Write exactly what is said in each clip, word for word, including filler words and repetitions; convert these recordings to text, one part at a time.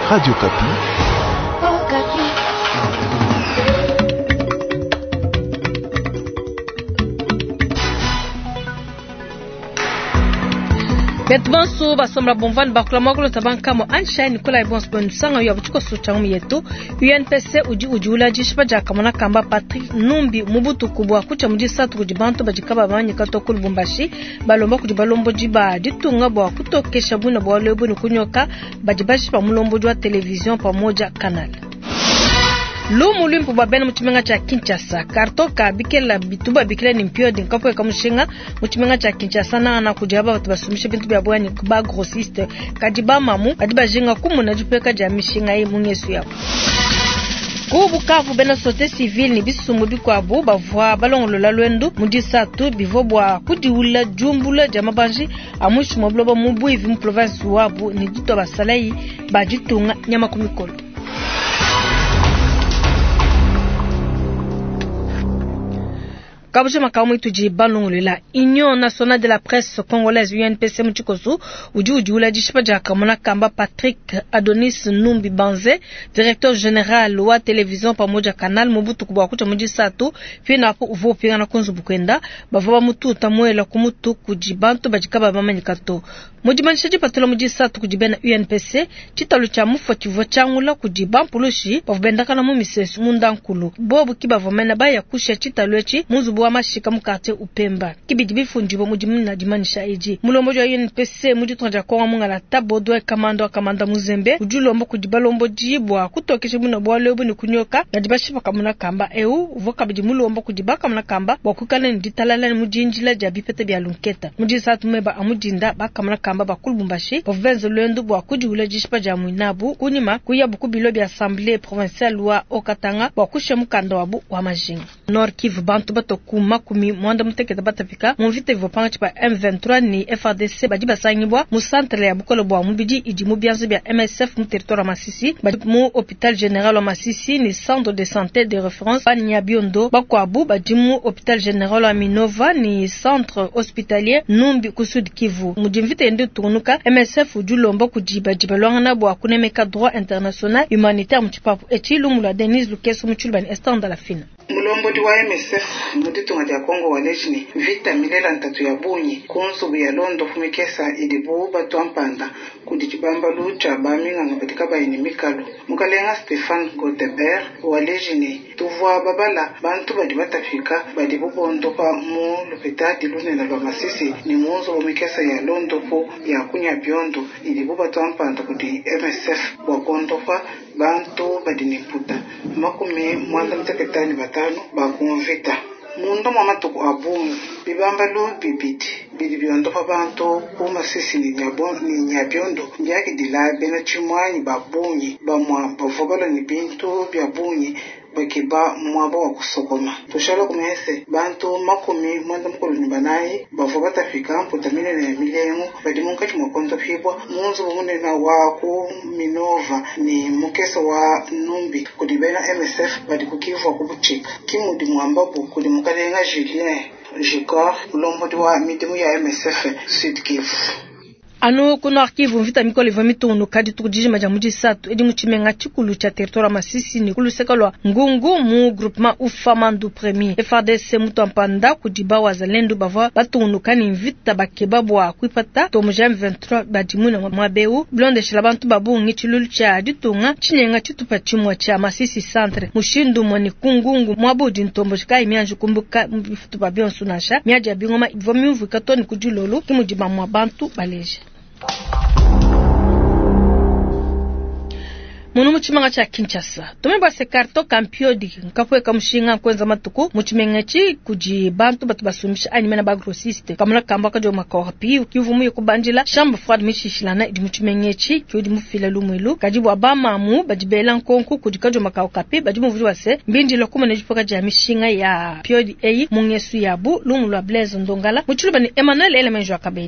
Radio Kapi. Oh, Kapi. Betbanso basomra bonvan bakula magolo tabanka mo ansha Nicolas Ibons bonusanga yo buchiko suchamu yetu U N P C uji ujula jishpa jakamona kamba Patrick Numbi mubutu kubwa kucha muji satu kujibanto bajikaba banyi kato kulubumbashi balomba kujibalombo jiba ditunga bwa kutokesha buna bwa lebo kunyoka bajibashi pa mulombo jwa television pamoja kanal. Lumu limpu babena mchimenga cha Kinshasa kartoka bikela bituba bikela ni mpio dinkapo eka mshinga mchimenga cha Kinshasa na ana kujaba watu basumisha bintu bya bwani kuba grossiste kadiba mamu kadiba jinga kumu na jupeka ja mishinga hii munyesu yapo kubu kafu bena sote civil ni bisumu bikwa bu bavwa balongolo la lwendu mudisa tu bivobwa kudiula jumbula jamabanji amushi mobloba mubu ivi mu province wabu ni dito basalai bajitunga nyama kumikolo. Kabusha makao mwitu jibalungulila Union Nationale de la Presse Congolaise U N P C mchikosu uji uji ula jishipa jakamona kamba Patrick Adonis Numbi Banze directeur général wa television pamoja kanal mubutu kubwa kucha muji satu fina hapo uvo pinga na kunzu bukwenda bavaba mutu tamuela kumutu kujibantu bajikaba mamanyikato mujimanishaji patelo muji satu kujibena U N P C chitalu cha mufa kivo changula kujibampulushi bavubendaka na mumisesu mundankulu bobu kibavomena baya kusha chitalu echi muzubu wa mashika mukate upemba kibidibifu njibo mujimuna jimanisha eji mulombo wa U N P C mujitonja kwa munga la tabo doe kamando wa kamanda muzembe ujulombo kujibalombo jibwa kutokeshe muna bwa lebo ni kunyoka na jibashipa kamuna kamba eu uvoka bijimulombo kujibaka muna kamba wakukane nditalala ni mujinjila jabipete bia lunketa mujisatu meba amujinda baka muna kamba bakulubumbashi province lwendu bwa kujiula jishipa jamuinabu kunima kuyabu kubilo bia assemblée provinciale wa Okatanga wakushe mukanda wabu wa majinga Nord Kivu bantu bato kuma kumi mwanda muteketa batafika muvite vopanga chipa M vingt-trois ni F A R D C badi basangibwa mu centre ya bukolo bwa mubiji iji mu bianzo bya M S F mu territoire Masisi badi mu hôpital général wa Masisi ni centre de santé de référence ba Nyabiondo bakwabu badi mu hôpital général wa Minova ni centre hospitalier Numbi kusud Kivu mujimvite ende tunuka M S F ujulombo kujiba jibalwanga na bwa kunemeka droit international humanitaire mchipapu etilu mula Denise Lukeso mchulbani estant dans la fina mulombo di wa M S F muditunga dia Kongo walejini vita milela ntatu ya bunyi kunsubu ya londo fumikesa idibu batu ampanda kudikibamba lucha baminga ngapatika bayini mikalo mukalenga Stefan Godebert walejini tuvwa babala bantu badi batafika badi bubondo pa mu l'hôpital di lunela lwa Masisi ni muzo fumikesa ya londo po ya kunya biondo idibu batu ampanda kudi M S F wakondo pa bantu badi niputa makumi mwanda mteketani batano bakumvita mundo mama tuku abumu bibamba lu bibiti bidi biondo pa bantu kuma sisi ni nyabon ni nyabiondo ndiaki dilabe na chimwanyi babunyi bamwa bavobalo ni bintu byabunyi bakiba mwabo wa kusokoma tushalo kumese bantu makumi mwanda mkolo nibanayi bavoba tafika mputamine na emilengu badi munga chimokonto pibwa munzu mune na waku Minova ni mukeso wa Numbi kudibena M S F badi kukivu wa kubuchika kimudi mwambabu kudi mukalenga Julien Jikor ulombo diwa midimu ya M S F Sud Kivu Ano kuno arkivu mvita mikole vamitu unukadi tukujiji majamuji satu edi mchimenga chikulu cha territoire Masisi ni kulu sekalwa ngungu mu groupement ufamandu premier F A R D C mutu ampanda kujiba wazalendu bava batu unukani mvita bakebabu wa kuipata tomuja M vingt-trois badimuna mwabeu blonde shilabantu babu ngichilulu cha ditunga chinyenga chitupa chimwa cha Masisi centre mushindu mwani kungungu mwabu dintombo shika imianju kumbuka mbifutu babion sunasha miaja bingoma ivomi uvu katoni kujulolu kimujiba mwabantu baleje. Munu muchimanga cha Kinshasa tumeba se karto kampiodi nkapwe kamushinga kwenza matuku muchimenga chi kuji bantu batu basumisha anyimena ba grossiste kamuna kamba kajo makora pi ukivumu yokubanjila chambre froide mishishilana idi muchimenga chi kyodi mufila lumwelu kajibu abama mu bajibela nkonku kuji kajo makao kapi bajibu mvuji wase mbinjila kuma nejipoka ja mishinga ya piodi eyi mungesu yabu lumu lwa Blaise Ndongala muchulubani Emmanuel Elemenjo akabedi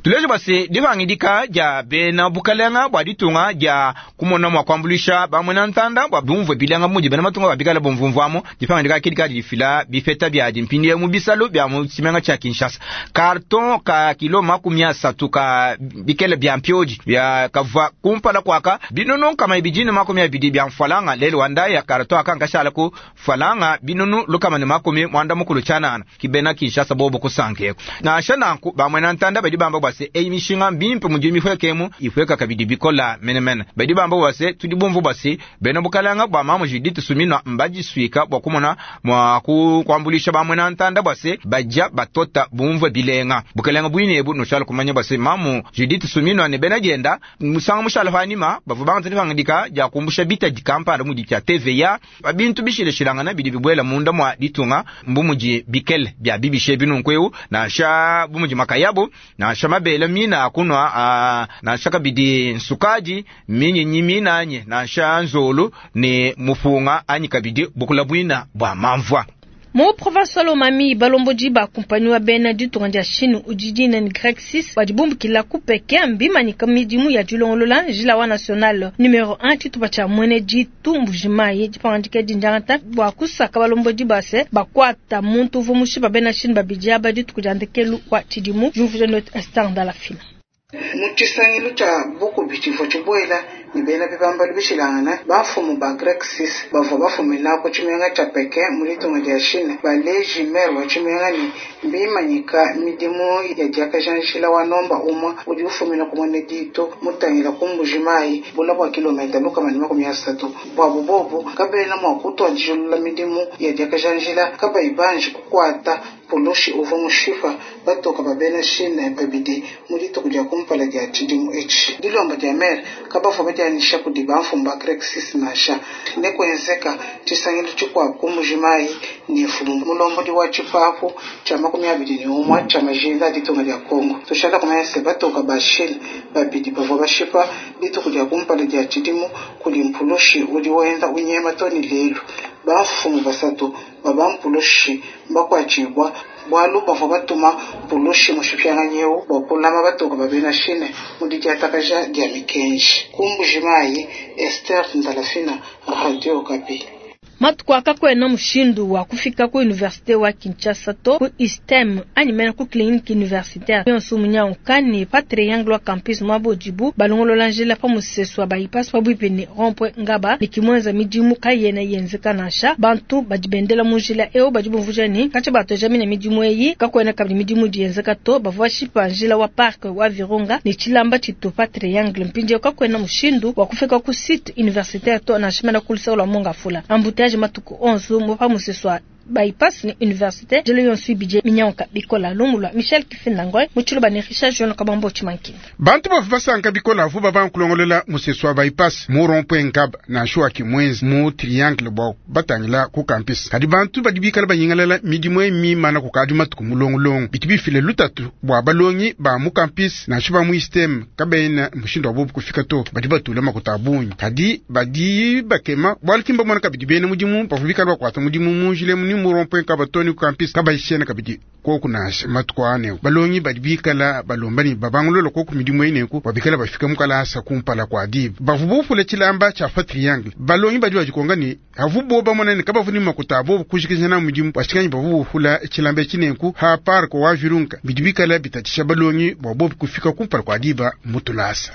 tuleje base divangidika ja bena bukalenga bwa ditunga ja kumona mwa kwambulisha bamwena ntanda bwa bumvu bilanga muji bena matunga babikala bomvumvamo difangidika kidika difila bifeta bya dimpindi mu bisalo bya mu simenga cha Kinshasa karton ka kilo makumi asatu ka bikele bya mpioji bya kava kumpala kwaka binono kama ibijini makumi abidi bya mfalanga lelo wanda ya karton akanga shala ku falanga binono lokama ne makumi mwanda mukulu chanana kibena Kinshasa bobo kusanke na shana ku bamwena ntanda badi bamba base emishinga mbimpe mujimi fwekemu ifweka kabidi bikola menemene badi bamba base tudibumvu base bena bukalanga bwa mamu Judith Sumino mbaji swika bwa kumona mwa ku kwambulisha bamwena ntanda base bajja batota bumvu bilenga bukalanga bwine ebu no shala kumanya base mamu Judith Sumino ne bena genda musanga mushala fanima bavu banga tfangidika ja kumbusha bita dikampa da mudi kya T V ya babintu bishile shilanga na bidi bibwela munda mwa ditunga mbumuji bikele bya bibishe binunkweu na sha bumuji makayabo na shama bela mina kunwa uh, na shaka bidi nsukaji minyi nyimina anye na sha nzolu ni mufunga anyi kabidi bukula bwina bwa mamvwa Mo provincial Lomami balomboji ba kumpanywa bena du tondia Chine ujijina ni Grec six badibumbu kila kupeke mbima ni kamidimu ya julongolola jilawa national numero un titu bacha mwene jitu mbujimaye jipandike dinjanta bwa kusaka balomboji base bakwata muntu vumushi ba bena Chine babijia badi tukujandekelu kwa tidimu jumfuje notre instant dans la file muchisangilu cha buku bitifo chiboela ni bena bibamba bishilangana bafumu ba Grec six bavo bafumu nako chimenga cha peke mulitunga dia Chine baleji mer wa chimenga ni mbimanyika midimu ya jaka janshila wanomba umwa udi ufumina kumone dito mutangila kumbujimayi bula kwa kilomita luka manima kumiyasatu babu bobu kabela mwa kuto anjilula midimu ya jaka janshila kaba ibanji kukwata poloshi uva mushifa batoka babena Chine babidi mulito kuja kumpala dia tidimu h dilomba dia mer kaba fo badia nisha kudiba mfumba Grec six nasha nekwenzeka chisangilu chikwa kumujimayi ni fumu mulombo di wachipapo cha makumi abiri ni umwa cha majinda ditonga dia Kongo toshala kumayase batoka bashil babidi bavo bashipa dito kuja kumpala dia tidimu kulimpulushi udi wenda unyema toni lelu bafumu basatu babampulushi bakwachibwa bwalu bavo batuma pulushi mushipyanga nyeu bokulama batoka babena Chine mudiki atakaja dia mikenji kumbujimayi Esther Ndalafina Radio Okapi. Matukwaka kwena mushindu wa kufika ku universite wa Kinshasa to ku istem animena ku clinique universitaire yonsu munyao kani pa triangle campus mabojibu balongolo langela pa museswa ba ipas pa bwipeni rompwe ngaba nikimwenza midimu kayena yenzeka nasha bantu bajibendela mujila eo bajibu mvujani kacha bato jamine midimu eyi kakwena kabli midimu yenzeka to bavwa shipa njila wa park wa Virunga ni chilamba chito pa triangle mpinje kakwena mushindu wa kufika ku site universitaire to na shimana kulisa la monga fula ambutage matuko onze mopa museswa bypass ni université jelo yon suibije minyonka bikola lumulwa Michel Kifinangoy muchulo banerisha jono kabambo chimanki bantu bafasa bikola vuba bankulongolela museswa bypass mu rond-point ngab na shwa kimwenzi mu triangle bo batangila ku campus kadi bantu badibikala banyingalela midimwe mi mana ku kadi matuko mulongolong bitibi file lutatu bwa balongi ba mu campus na shuba mu system kabena mushindo abubu kufika to badibatula makutabunyi kadi badi bakema bwalkimba mwana kabidibene mudimu bafubikala kwata mudimu munjile mu mu rond-point kabatoni ku campus kabayishena kabidi ko kunasha matukwane balongi badibikala balombani babangolo ko ku midimo ine ku babikala bafika mukala asa kumpala kwa div bavubufule chilamba cha fa triangle balongi badiwa jikongani avubo bamona ne kabavuni makutabo kushikizana midimo bashikanye bavubufula chilamba chinenku ha parko wa Virunga bidibikala bitatisha balongi bobo kufika kumpala kwa diba mutulasa.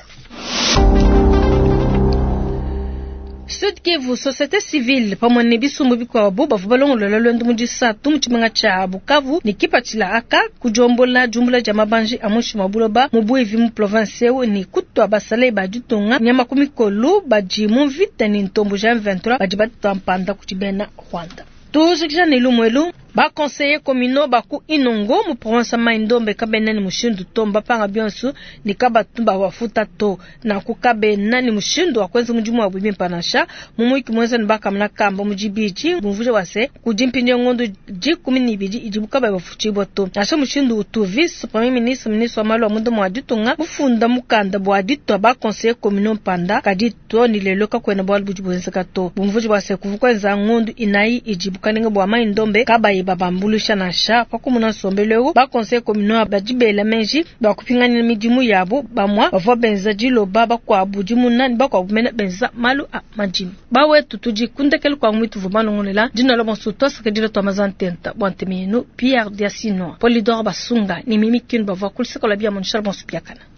Sud Kivu société civile pamone bisumbu bikwa boba vubalongolo lolendo mujisa tumuchimanga cha Bukavu ni kipatila aka kujombola jumbula jamabanji amushi mabuloba mubwevi mu province ni kutwa basale bajutunga nyama kumikolu bajimu vita ni ntombo jan vingt-trois bajibata mpanda kuchibena Rwanda tuzikisha nilumwelu ba conseiller communaux ba ku inongo mu province maindombe kabenani mushindu tomba panga bionsu ni kabatumba wafuta to na ku kabenani mushindu akwenza mujimu wa bwimi panasha mumu ikimwenza nibaka mna kamba mujibiji mvuje wase kujimpinye ngondo ji kumi nibiji ijibuka ba bafuchibo to asha mushindu utuvis premier ministre ministre wa malo wa mundo mwa ditunga mufunda mukanda bwa dito ba conseiller communaux panda kadito ni lelo ka kwena bwa bujibu nzaka to mvuje wase kuvukwenza ngondo inayi ijibuka ninga bwa maindombe kaba babambulisha na sha pakumuna sombelego ba conseil communal bajibela menji ba kupingana midimu yabo bamwa bavo benza jilo baba kwa bujimu nani ba kwa bumena benza malu a majini bawe tutuji kundekel kwa mwitu vumano ngolela jina lo monsuto sakadira to amazantenta bontemino Pierre Diasino Polidor Basunga ni mimi kin bavo kulsikola bia mon charbon supiakana